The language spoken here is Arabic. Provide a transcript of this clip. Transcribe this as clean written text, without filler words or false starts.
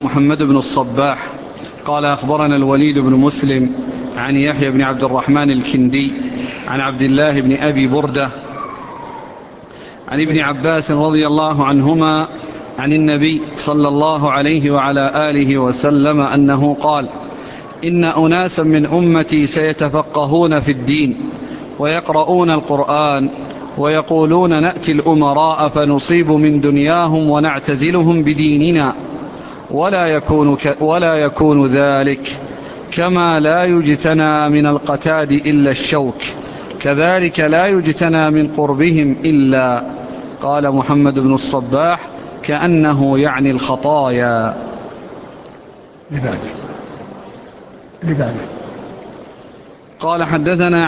محمد بن الصباح قال أخبرنا الوليد بن مسلم عن يحيى بن عبد الرحمن الكندي عن عبد الله بن أبي بردة عن ابن عباس رضي الله عنهما عن النبي صلى الله عليه وعلى آله وسلم أنه قال: إن أناسا من أمتي سيتفقهون في الدين ويقرؤون القرآن ويقولون نأتي الأمراء فنصيب من دنياهم ونعتزلهم بديننا، ولا يكون ذلك، كما لا يجتنى من القتاد إلا الشوك، كذلك لا يجتنى من قربهم إلا. قال محمد بن الصباح: كأنه يعني الخطايا. لبعده قال: حدثنا